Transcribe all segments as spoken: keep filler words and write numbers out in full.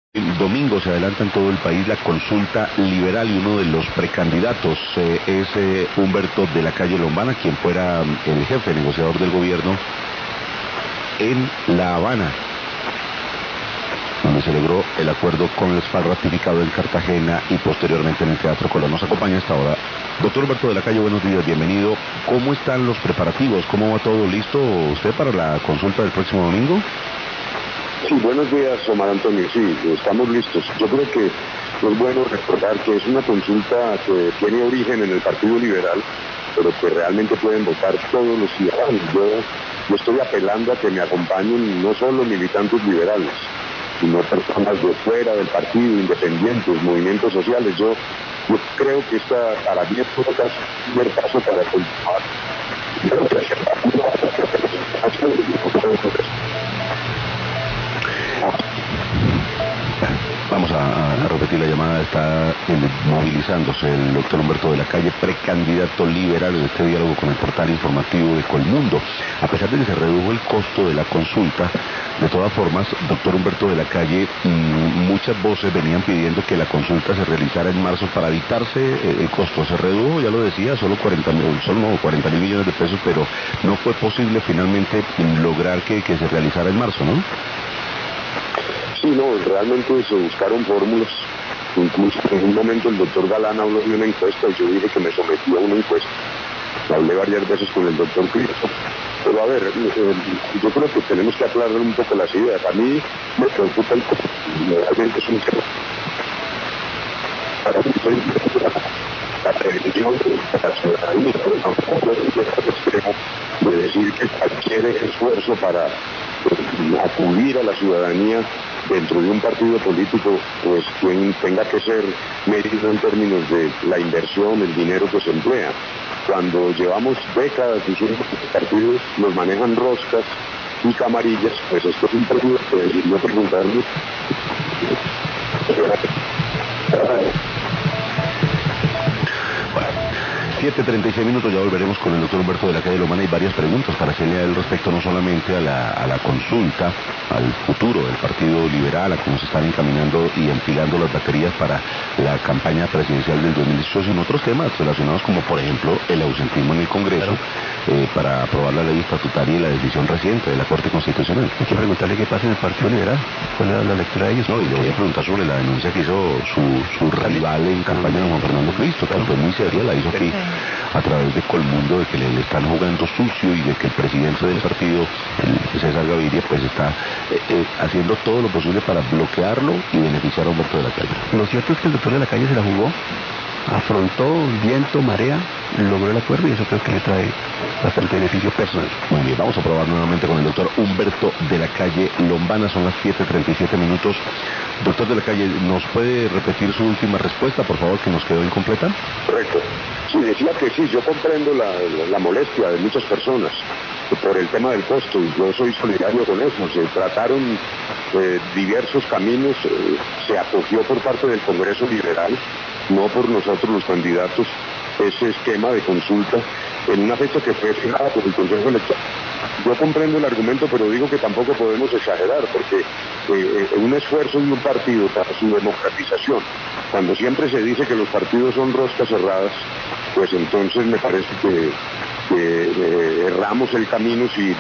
El domingo se adelanta en todo el país la consulta liberal y uno de los precandidatos eh, es eh, Humberto de la Calle Lombana, quien fuera el jefe negociador del gobierno en La Habana, donde se logró el acuerdo con el SPAR ratificado en Cartagena y posteriormente en el Teatro Colón. Nos acompaña hasta ahora doctor Humberto de la Calle, buenos días, bienvenido. ¿Cómo están los preparativos? ¿Cómo va todo listo usted para la consulta del próximo domingo? Sí, buenos días, Omar Antonio. Sí, estamos listos. Yo creo que es bueno recordar que es una consulta que tiene origen en el Partido Liberal, pero que realmente pueden votar todos los ciudadanos. Yo, yo estoy apelando a que me acompañen no solo militantes liberales, sino personas de fuera del partido, independientes, movimientos sociales. Yo, yo creo que esta, para mí, es un primer paso para continuar. Vamos a, a repetir la llamada, está el, movilizándose el doctor Humberto de la Calle, precandidato liberal en este diálogo con el portal informativo de Colmundo. A pesar de que se redujo el costo de la consulta, de todas formas, doctor Humberto de la Calle, mmm, muchas voces venían pidiendo que la consulta se realizara en marzo para evitarse el, el costo. Se redujo, ya lo decía, solo cuarenta mil, solo no, cuarenta mil millones de pesos, pero no fue posible finalmente lograr que, que se realizara en marzo, ¿no? Sí, no, realmente se buscaron fórmulas. Incluso en un momento el doctor Galán habló de una encuesta y yo dije que me sometía a una encuesta. Hablé varias veces con el doctor Cristo. Pero a ver, eh, yo creo que tenemos que aclarar un poco las ideas. A mí me preocupa el costo. Realmente es un tema. Para mí, la televisión de la ciudadanía, pero tampoco puede ser al extremo de decir que cualquier esfuerzo para eh, acudir a la ciudadanía dentro de un partido político, pues quien tenga que ser medido en términos de la inversión, el dinero que se emplea. Cuando llevamos décadas diciendo que los partidos nos manejan roscas y camarillas, pues esto es un partido que decidió preguntarle. siete treinta y seis minutos, ya volveremos con el doctor Humberto de la Calle Lombana. Hay varias preguntas para hacerle a él respecto no solamente a la, a la consulta, al futuro del Partido Liberal, a cómo se están encaminando y enfilando las baterías para la campaña presidencial del dos mil dieciocho, sino otros temas relacionados como, por ejemplo, el ausentismo en el Congreso eh, para aprobar la ley estatutaria y la decisión reciente de la Corte Constitucional. Hay que preguntarle qué pasa en el Partido Liberal, cuál es la lectura de ellos. No, y le voy a preguntar sobre la denuncia que hizo su, su rival en campaña, Juan Fernando Cristo, que fue muy seria, la hizo aquí a través de Colmundo, de que le, le están jugando sucio y de que el presidente del partido, el César Gaviria, pues está eh, eh, haciendo todo lo posible para bloquearlo y beneficiar a Humberto de la Calle. Lo cierto es que el doctor de la Calle se la jugó, afrontó viento, marea, logró el acuerdo y eso creo que le trae bastante beneficio personal. Muy bien, vamos a probar nuevamente con el doctor Humberto de la Calle Lombana, son las siete treinta y siete minutos. Doctor de la Calle, ¿nos puede repetir su última respuesta, por favor, que nos quedó incompleta? Correcto. Sí, decía que sí, yo comprendo la, la, la molestia de muchas personas por el tema del costo y yo soy solidario con eso. Se trataron eh, diversos caminos, eh, se acogió por parte del Congreso Liberal, no por nosotros los candidatos, ese esquema de consulta en una fecha que fue fijada por el Consejo Electoral. Yo comprendo el argumento, pero digo que tampoco podemos exagerar, porque eh, un esfuerzo de un partido para su democratización, cuando siempre se dice que los partidos son roscas cerradas, pues entonces me parece que, que eh, erramos el camino si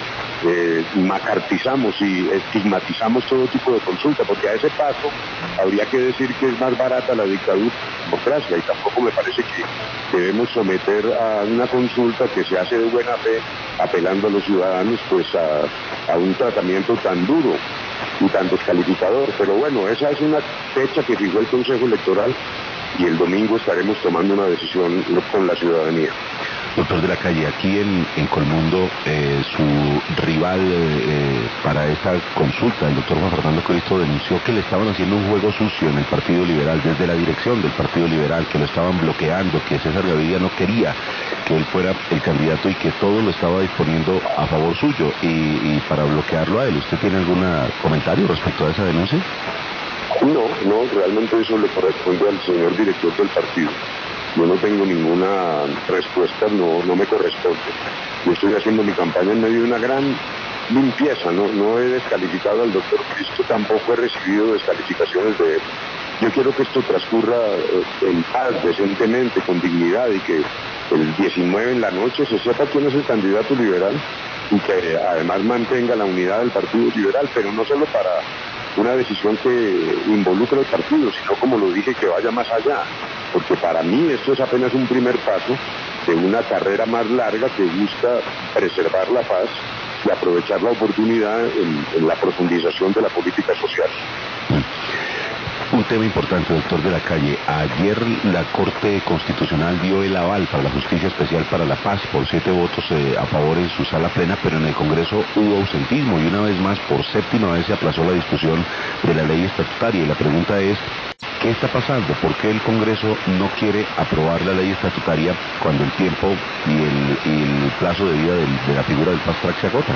eh, macartizamos y estigmatizamos todo tipo de consulta, porque a ese paso habría que decir que es más barata la dictadura que la democracia, y tampoco me parece que debemos someter a una consulta que se hace de buena fe, apelando a los ciudadanos pues a, a un tratamiento tan duro y tan descalificador. Pero bueno, esa es una fecha que fijó el Consejo Electoral y el domingo estaremos tomando una decisión con la ciudadanía. Doctor de la Calle, aquí en, en Colmundo, eh, su rival eh, para esa consulta, el doctor Juan Fernando Cristo, denunció que le estaban haciendo un juego sucio en el Partido Liberal, desde la dirección del Partido Liberal, que lo estaban bloqueando, que César Gaviria no quería que él fuera el candidato y que todo lo estaba disponiendo a favor suyo y, y para bloquearlo a él. ¿Usted tiene algún comentario respecto a esa denuncia? No, no, realmente eso le corresponde al señor director del partido. Yo no tengo ninguna respuesta, no, no me corresponde. Yo estoy haciendo mi campaña en medio de una gran limpieza, no, no he descalificado al doctor Cristo, tampoco he recibido descalificaciones de él. Yo quiero que esto transcurra en paz, decentemente, con dignidad, y que el diecinueve en la noche se sepa quién es el candidato liberal y que además mantenga la unidad del Partido Liberal, pero no solo para una decisión que involucre al partido, sino, como lo dije, que vaya más allá, porque para mí esto es apenas un primer paso de una carrera más larga que busca preservar la paz y aprovechar la oportunidad en, en la profundización de la política social. Un tema importante, doctor de la Calle. Ayer la Corte Constitucional dio el aval para la Justicia Especial para la Paz por siete votos eh, a favor en su sala plena, pero en el Congreso hubo ausentismo y una vez más, por séptima vez, se aplazó la discusión de la ley estatutaria. Y la pregunta es, ¿qué está pasando? ¿Por qué el Congreso no quiere aprobar la ley estatutaria cuando el tiempo y el, y el plazo de vida del, de la figura del fast track se agotan?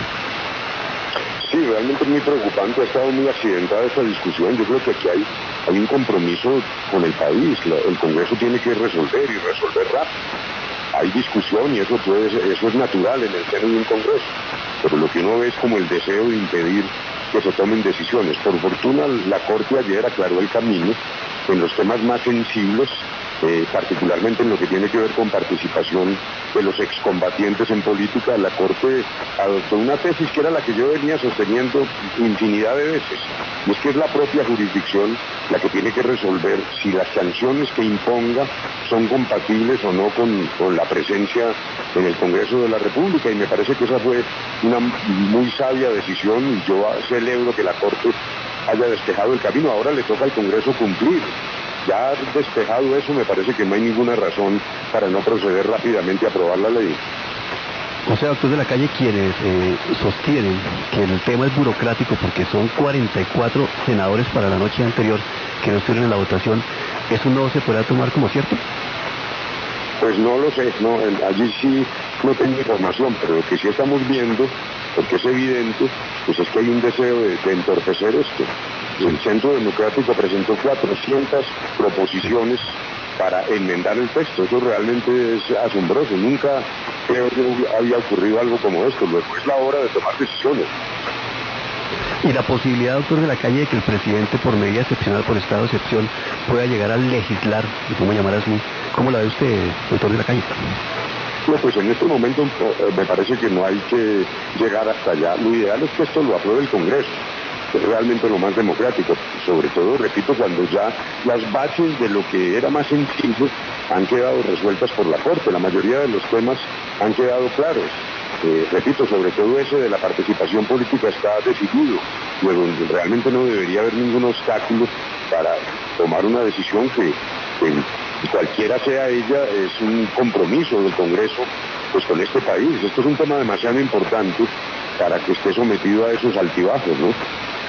Sí, realmente es muy preocupante, ha estado muy accidentada esta discusión. Yo creo que aquí hay, hay un compromiso con el país, la, el Congreso tiene que resolver y resolver rápido. Hay discusión y eso, puede, eso es natural en el seno de un Congreso, pero lo que uno ve es como el deseo de impedir que se tomen decisiones. Por fortuna, la Corte ayer aclaró el camino en los temas más sensibles, eh, particularmente en lo que tiene que ver con participación de los excombatientes en política. La Corte adoptó una tesis que era la que yo venía sosteniendo infinidad de veces, y es que es la propia jurisdicción la que tiene que resolver si las sanciones que imponga son compatibles o no con, con la presencia en el Congreso de la República, y me parece que esa fue una muy sabia decisión, y yo celebro que la Corte haya despejado el camino. Ahora le toca al Congreso cumplir. Ya despejado eso, me parece que no hay ninguna razón para no proceder rápidamente a aprobar la ley. O sea, doctor de la Calle, quienes eh, sostienen que el tema es burocrático porque son cuarenta y cuatro senadores para la noche anterior que no estuvieron en la votación, ¿eso no se podrá tomar como cierto? Pues no lo sé, no, allí sí no tengo información, pero lo que sí estamos viendo, porque es evidente, pues es que hay un deseo de, de entorpecer esto. El Centro Democrático presentó cuatrocientas proposiciones para enmendar el texto. Eso realmente es asombroso. Nunca creo que había ocurrido algo como esto. Luego es la hora de tomar decisiones. Y la posibilidad, doctor de la Calle, de que el presidente, por medida excepcional, por estado de excepción, pueda llegar a legislar, y cómo llamar así, ¿cómo la ve usted, doctor de la Calle? No, pues en este momento eh, me parece que no hay que llegar hasta allá. Lo ideal es que esto lo apruebe el Congreso, que es realmente lo más democrático, sobre todo, repito, cuando ya las bases de lo que era más sencillo han quedado resueltas por la Corte. La mayoría de los temas han quedado claros. Eh, repito, sobre todo ese de la participación política está decidido, luego realmente no debería haber ningún obstáculo para tomar una decisión que, que cualquiera sea ella, es un compromiso del Congreso pues con este país. Esto es un tema demasiado importante para que esté sometido a esos altibajos, ¿no?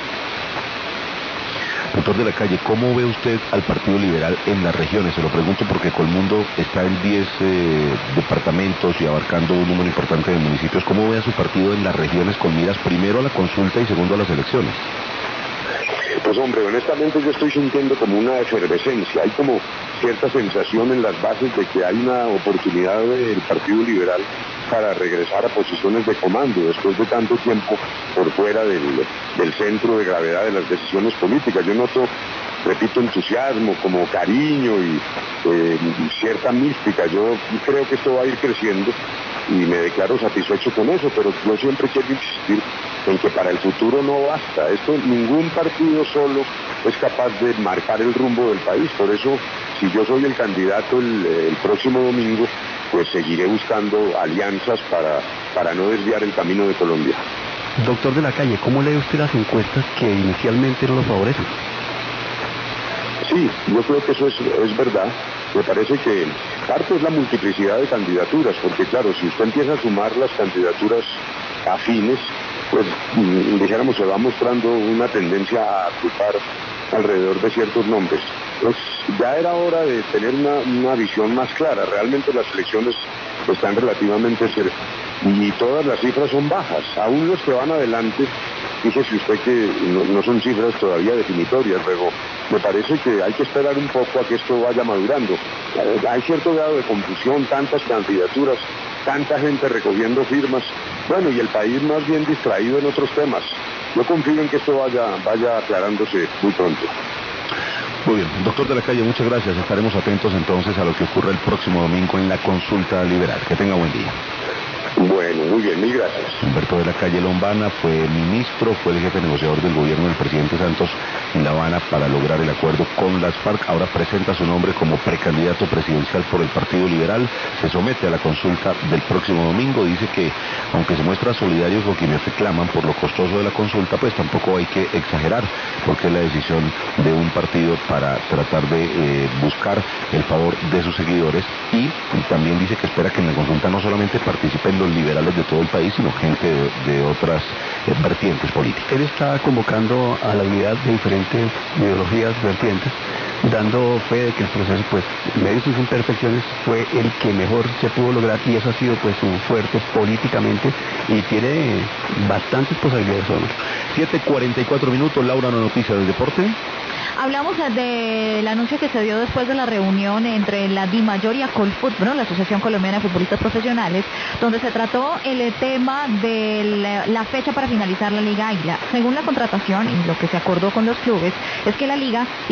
Doctor de la Calle, ¿cómo ve usted al Partido Liberal en las regiones? Se lo pregunto porque Colmundo está en diez eh, departamentos y abarcando un número importante de municipios. ¿Cómo ve a su partido en las regiones con miras primero a la consulta y segundo a las elecciones? Pues hombre, honestamente yo estoy sintiendo como una efervescencia, hay como cierta sensación en las bases de que hay una oportunidad del Partido Liberal para regresar a posiciones de comando después de tanto tiempo por fuera del, del centro de gravedad de las decisiones políticas. Yo noto, repito, entusiasmo, como cariño y eh, cierta mística. Yo creo que esto va a ir creciendo y me declaro satisfecho con eso, pero yo siempre quiero insistir en que para el futuro no basta. Esto, ningún partido solo es capaz de marcar el rumbo del país. Por eso, si yo soy el candidato el, el próximo domingo, pues seguiré buscando alianzas para, para no desviar el camino de Colombia. Doctor de la Calle, ¿cómo lee usted las encuestas que inicialmente no lo favorecen? Sí, yo creo que eso es, es verdad. Me parece que parte es la multiplicidad de candidaturas, porque claro, si usted empieza a sumar las candidaturas afines, pues dijéramos se va mostrando una tendencia a agrupar alrededor de ciertos nombres. Pues ya era hora de tener una, una visión más clara. Realmente las elecciones están relativamente cerca y todas las cifras son bajas. Aún los que van adelante, fíjese usted que no, no son cifras todavía definitorias. Luego, me parece que hay que esperar un poco a que esto vaya madurando. Hay cierto grado de confusión, tantas candidaturas, tanta gente recogiendo firmas, bueno, y el país más bien distraído en otros temas. Yo confío en que esto vaya, vaya aclarándose muy pronto. Muy bien, doctor de la Calle, muchas gracias. Estaremos atentos entonces a lo que ocurra el próximo domingo en la consulta liberal. Que tenga buen día. Bueno, muy bien, mil gracias. Humberto de la Calle Lombana fue ministro, fue el jefe negociador del gobierno del presidente Santos en La Habana para lograr el acuerdo con las FARC. Ahora presenta su nombre como precandidato presidencial por el Partido Liberal. Se somete a la consulta del próximo domingo. Dice que, aunque se muestra solidario con quienes reclaman por lo costoso de la consulta, pues tampoco hay que exagerar, porque es la decisión de un partido para tratar de eh, buscar el favor de sus seguidores. Y también dice que espera que en la consulta no solamente participen los liberales de todo el país, sino gente de, de otras eh, vertientes políticas. Él está convocando a la unidad de diferentes ideologías, vertientes, dando fe de que el proceso, pues, en medio de sus imperfecciones, fue el que mejor se pudo lograr, y eso ha sido, pues, su fuerte políticamente, y tiene bastantes posibilidades, hombre. siete cuarenta y cuatro minutos, Laura, una noticia del deporte. Hablamos del anuncio que se dio después de la reunión entre la DIMAYOR y Acolfut, bueno, la Asociación Colombiana de Futbolistas Profesionales, donde se trató el tema de la fecha para finalizar la Liga Águila. Según la contratación y lo que se acordó con los clubes, es que la Liga